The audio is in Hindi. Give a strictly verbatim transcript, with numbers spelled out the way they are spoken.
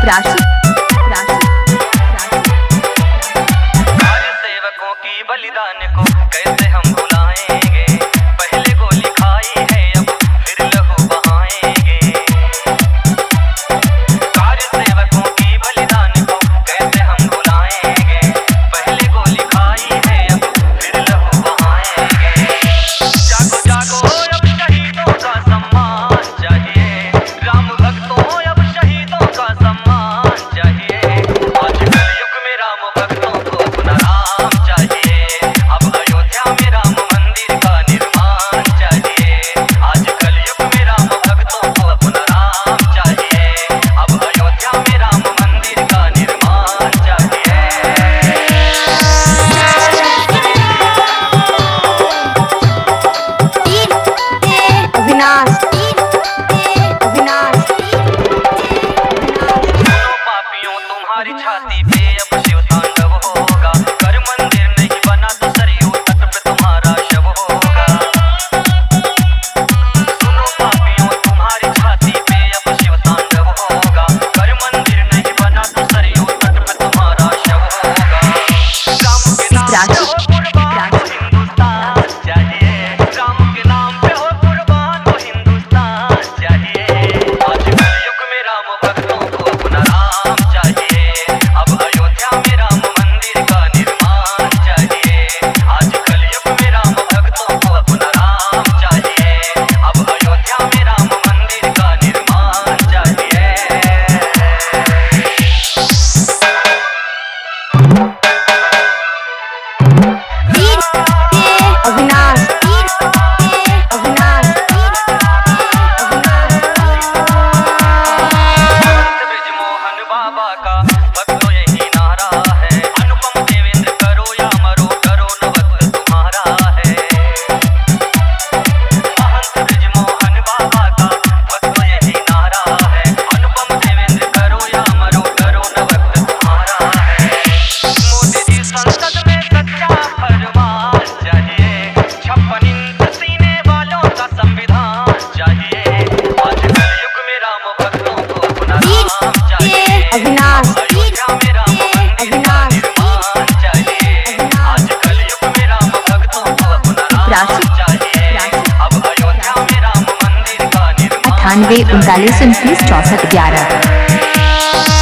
राशि राशि सेवकों की बलिदान को कैसे हम भुलाएंगे। पहले गोली खाई है अब फिर लहू बहाएंगे। कार्य सेवकों की बलिदान को कैसे हम भुलाएंगे। पहले गोली खाई है अब फिर लहू बहाएंगे। जागो जागो अब शहीदों का सम्मान चाहिए। राम भक्तों अब शहीदों का सम्मान चाहिए। आज कलयुग में राम भक्तों को अपना राम चाहिए। अब अयोध्या में राम मंदिर का निर्माण चाहिए। आज कलयुग में राम भक्तों को अपना राम चाहिए। अब अयोध्या में राम मंदिर का निर्माण चाहिए। अविनाश अविनाश पापियों तुम्हारी छाती पे अब शिव तांडव होगा। कर मंदिर नहीं बना तो सरयू तट पे तुम्हारा शव होगा। सुनो पापियों तुम्हारी छाती पे अब शिव तांडव होगा। कर मंदिर नहीं बना तो सरयू तट पे तुम्हारा शव होगा। राम के नाम पे हो कुर्बान तो हिंदुस्तान चाहिए। राम के नाम पे हो कुर्बान तो हिंदुस्तान चाहिए। आज कलयुग में राम भक्तों को अपना राम चाहिए। अब अयोध्या में राम मंदिर का निर्माण चाहिए। आज कलयुग में राम भक्तों को अपना राम चाहिए। अब अयोध्या में राम मंदिर का निर्माण चाहिए। अविनाश अविनाश ब्रिजमोहन बाबा का भक्तों यही नारा है। अनुपम देवेंद्र करो या मरो करो न वक्त तुम्हारा है। महंत ब्रिजमोहन बाबा का भक्तों यही नारा है। अनुपम देवेंद्र करो या मरो करो न वक्त तुम्हारा है। मोदी जी संसद में सच्चा फरमान चाहिए। छप्पन इंच सीने वालों का संविधान चाहिए। आज कलयुग में राम भक्तों को अपना राम चाहिए। अविनाश अयोध्या में राम मंदिर का निर्माण चाहिए। आज कलयुग में राम भक्तों को अपना राम राशि चाहिए। अब अयोध्या में राम मंदिर का निर्माण अट्ठानवे उनतालीस उनतीस चौसठ ग्यारह।